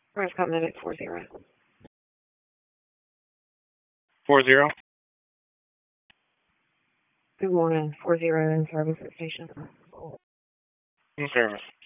Prescott Medic 40. 40. Good morning. 40 in service at station. In service.